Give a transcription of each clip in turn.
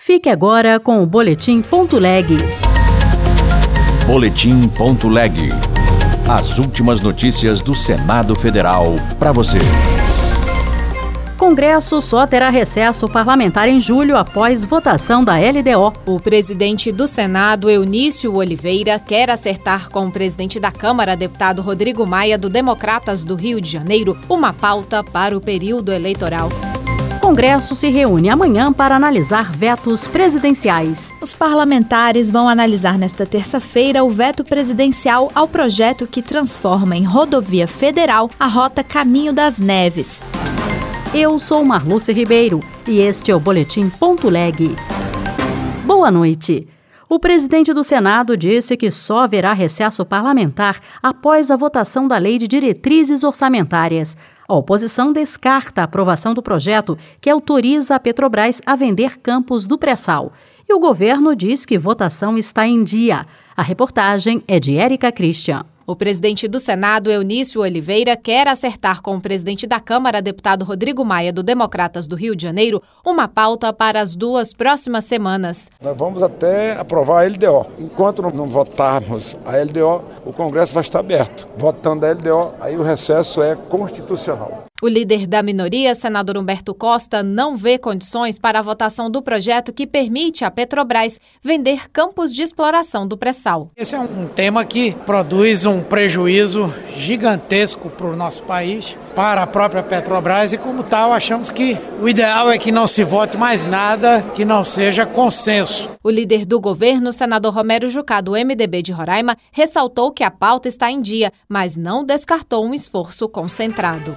Fique agora com o Boletim.leg. Boletim.leg. As últimas notícias do Senado Federal para você. Congresso só terá recesso parlamentar em julho após votação da LDO. O presidente do Senado, Eunício Oliveira, quer acertar com o presidente da Câmara, deputado Rodrigo Maia, do Democratas do Rio de Janeiro, uma pauta para o período eleitoral. O Congresso se reúne amanhã para analisar vetos presidenciais. Os parlamentares vão analisar nesta terça-feira o veto presidencial ao projeto que transforma em rodovia federal a rota Caminho das Neves. Eu sou Marluce Ribeiro e este é o Boletim.leg. Boa noite. O presidente do Senado disse que só haverá recesso parlamentar após a votação da Lei de Diretrizes Orçamentárias. A oposição descarta a aprovação do projeto que autoriza a Petrobras a vender campos do pré-sal. E o governo diz que votação está em dia. A reportagem é de Érica Christian. O presidente do Senado, Eunício Oliveira, quer acertar com o presidente da Câmara, deputado Rodrigo Maia, do Democratas do Rio de Janeiro, uma pauta para as 2 próximas semanas. Nós vamos até aprovar a LDO. Enquanto não votarmos a LDO, o Congresso vai estar aberto. Votando a LDO, aí o recesso é constitucional. O líder da minoria, senador Humberto Costa, não vê condições para a votação do projeto que permite à Petrobras vender campos de exploração do pré-sal. Esse é um tema que produz um prejuízo gigantesco para o nosso país, para a própria Petrobras, e como tal achamos que o ideal é que não se vote mais nada que não seja consenso. O líder do governo, senador Romero Jucá, do MDB de Roraima, ressaltou que a pauta está em dia, mas não descartou um esforço concentrado.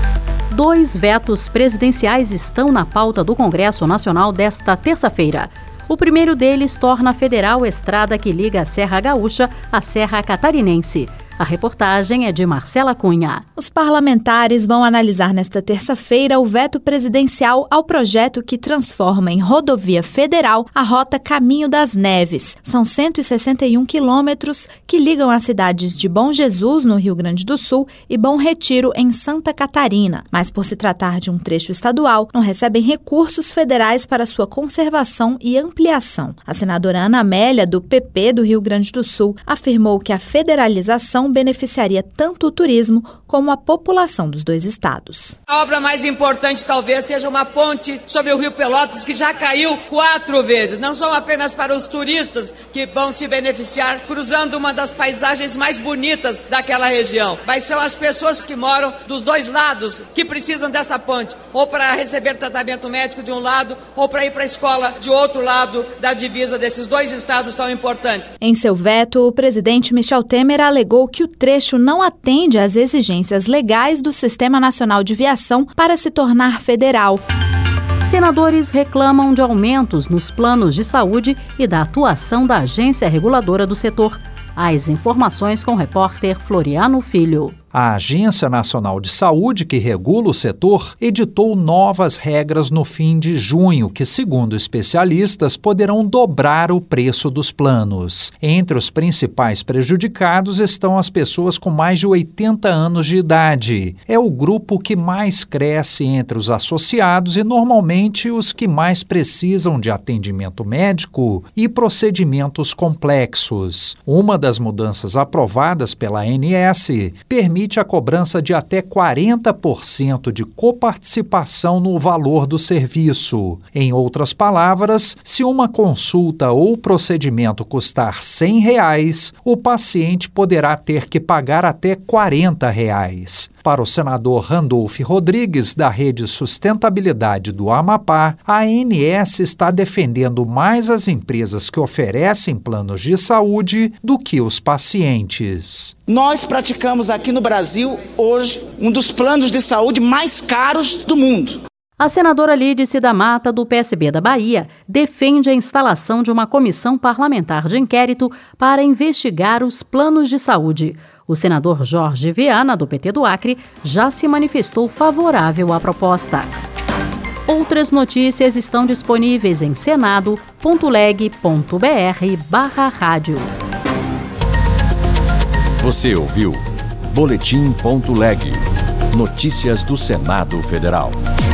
2 vetos presidenciais estão na pauta do Congresso Nacional desta terça-feira. O primeiro deles torna federal a estrada que liga a Serra Gaúcha à Serra Catarinense. A reportagem é de Marcela Cunha. Os parlamentares vão analisar nesta terça-feira o veto presidencial ao projeto que transforma em rodovia federal a rota Caminho das Neves. São 161 quilômetros que ligam as cidades de Bom Jesus, no Rio Grande do Sul, e Bom Retiro, em Santa Catarina. Mas por se tratar de um trecho estadual, não recebem recursos federais para sua conservação e ampliação. A senadora Ana Amélia, do PP do Rio Grande do Sul, afirmou que a federalização beneficiaria tanto o turismo como a população dos 2 estados. A obra mais importante talvez seja uma ponte sobre o Rio Pelotas, que já caiu 4 vezes. Não são apenas para os turistas que vão se beneficiar cruzando uma das paisagens mais bonitas daquela região, mas são as pessoas que moram dos 2 lados que precisam dessa ponte, ou para receber tratamento médico de um lado, ou para ir para a escola de outro lado da divisa desses 2 estados tão importantes. Em seu veto, o presidente Michel Temer alegou que o trecho não atende às exigências legais do Sistema Nacional de Viação para se tornar federal. Senadores reclamam de aumentos nos planos de saúde e da atuação da agência reguladora do setor. As informações com o repórter Floriano Filho. A Agência Nacional de Saúde, que regula o setor, editou novas regras no fim de junho, que, segundo especialistas, poderão dobrar o preço dos planos. Entre os principais prejudicados estão as pessoas com mais de 80 anos de idade. É o grupo que mais cresce entre os associados e, normalmente, os que mais precisam de atendimento médico e procedimentos complexos. Uma das mudanças aprovadas pela ANS permite a cobrança de até 40% de coparticipação no valor do serviço. Em outras palavras, se uma consulta ou procedimento custar R$100, o paciente poderá ter que pagar até R$40. Para o senador Randolfo Rodrigues, da Rede Sustentabilidade do Amapá, a ANS está defendendo mais as empresas que oferecem planos de saúde do que os pacientes. Nós praticamos aqui no Brasil, hoje, um dos planos de saúde mais caros do mundo. A senadora Lídice da Mata, do PSB da Bahia, defende a instalação de uma comissão parlamentar de inquérito para investigar os planos de saúde. O senador Jorge Viana, do PT do Acre, já se manifestou favorável à proposta. Outras notícias estão disponíveis em senado.leg.br/rádio. Você ouviu Boletim.leg. Notícias do Senado Federal.